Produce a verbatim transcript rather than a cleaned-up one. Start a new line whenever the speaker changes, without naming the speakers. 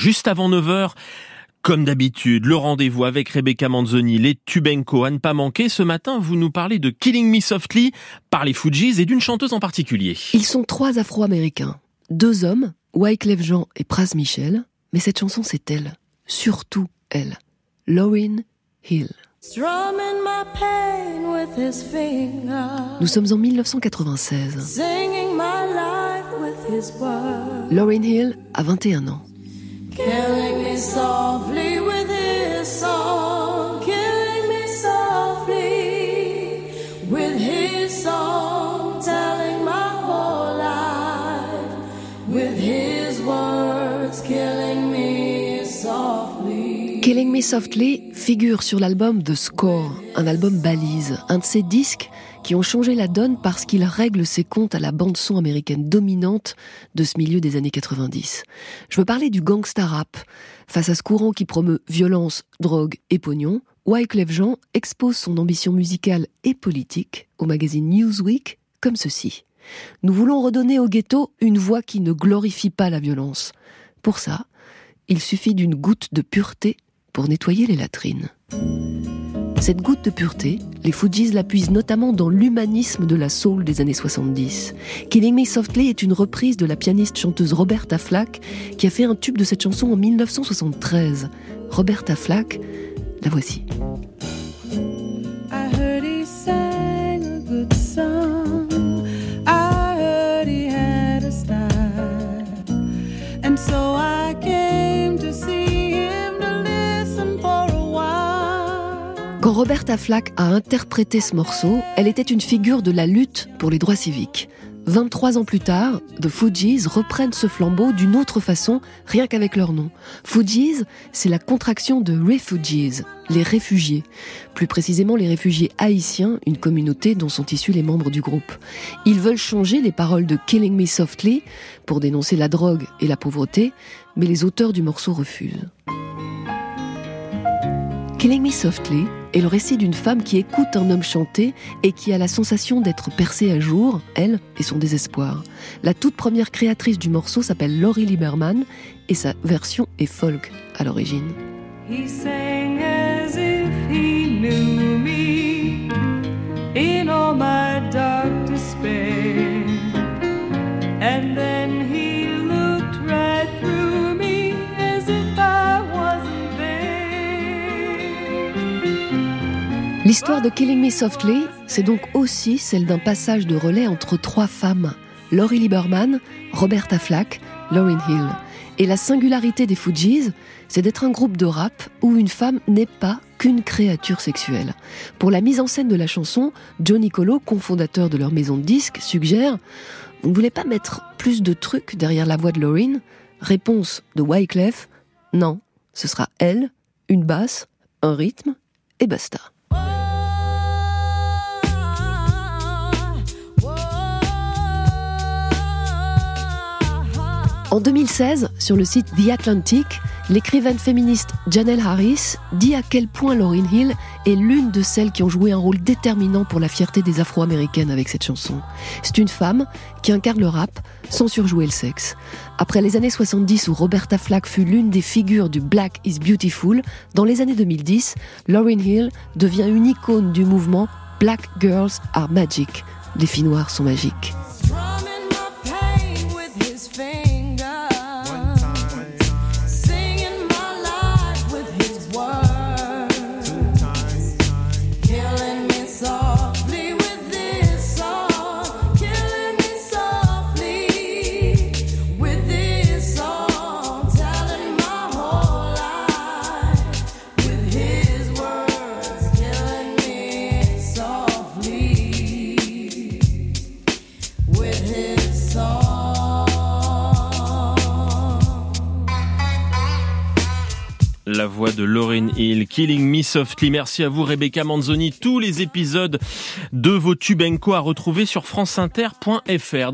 Juste avant neuf heures, comme d'habitude, le rendez-vous avec Rebecca Manzoni, les Tubenco à ne pas manquer. Ce matin, vous nous parlez de Killing Me Softly par les Fugees et d'une chanteuse en particulier.
Ils sont trois Afro-Américains, deux hommes, Wyclef Jean et Pras Michel, mais cette chanson c'est elle, surtout elle, Lauryn Hill. Nous sommes en dix-neuf cent quatre-vingt-seize. Lauryn Hill a vingt et un ans.
Killing me softly with his song, killing me softly with his song, telling my whole life with his words, killing me softly.
Killing Me Softly figure sur l'album The Score, un album balise, un de ces disques qui ont changé la donne parce qu'il règle ses comptes à la bande-son américaine dominante de ce milieu des années quatre-vingt-dix. Je veux parler du gangsta rap. Face à ce courant qui promeut violence, drogue et pognon, Wyclef Jean expose son ambition musicale et politique au magazine Newsweek comme ceci. Nous voulons redonner au ghetto une voix qui ne glorifie pas la violence. Pour ça, il suffit d'une goutte de pureté pour nettoyer les latrines. Cette goutte de pureté, les Fugees la puisent notamment dans l'humanisme de la soul des années soixante-dix. Killing Me Softly est une reprise de la pianiste-chanteuse Roberta Flack qui a fait un tube de cette chanson en dix-neuf cent soixante-treize. Roberta Flack, la voici.
I heard he sang a good song. I heard he had a style. And so I came to see him to listen for a while.
Quand Roberta Flack a interprété ce morceau, elle était une figure de la lutte pour les droits civiques. vingt-trois ans plus tard, The Fugees reprennent ce flambeau d'une autre façon, rien qu'avec leur nom. Fugees, c'est la contraction de Refugees, les réfugiés. Plus précisément, les réfugiés haïtiens, une communauté dont sont issus les membres du groupe. Ils veulent changer les paroles de Killing Me Softly pour dénoncer la drogue et la pauvreté, mais les auteurs du morceau refusent. Killing Me Softly est le récit d'une femme qui écoute un homme chanter et qui a la sensation d'être percée à jour, elle et son désespoir. La toute première créatrice du morceau s'appelle Laurie Lieberman et sa version est folk à l'origine.
He sang as if he knew me in all my dark despair. And then he looked right through me as if I wasn't there.
L'histoire de Killing Me Softly, c'est donc aussi celle d'un passage de relais entre trois femmes, Laurie Lieberman, Roberta Flack, Lauryn Hill. Et la singularité des Fugees, c'est d'être un groupe de rap où une femme n'est pas qu'une créature sexuelle. Pour la mise en scène de la chanson, Joe Nicolo, cofondateur de leur maison de disques, suggère « Vous ne voulez pas mettre plus de trucs derrière la voix de Lauryn ?» Réponse de Wyclef « Non, ce sera elle, une basse, un rythme et basta. » En deux mille seize, sur le site The Atlantic, l'écrivaine féministe Janelle Harris dit à quel point Lauryn Hill est l'une de celles qui ont joué un rôle déterminant pour la fierté des Afro-Américaines avec cette chanson. C'est une femme qui incarne le rap sans surjouer le sexe. Après les années soixante-dix où Roberta Flack fut l'une des figures du Black is Beautiful, dans les années deux mille dix, Lauryn Hill devient une icône du mouvement Black Girls Are Magic. Les filles noires sont magiques.
La voix de Lauryn Hill, Killing Me Softly. Merci à vous Rebecca Manzoni. Tous les épisodes de vos Tubenco à retrouver sur franceinter point f r.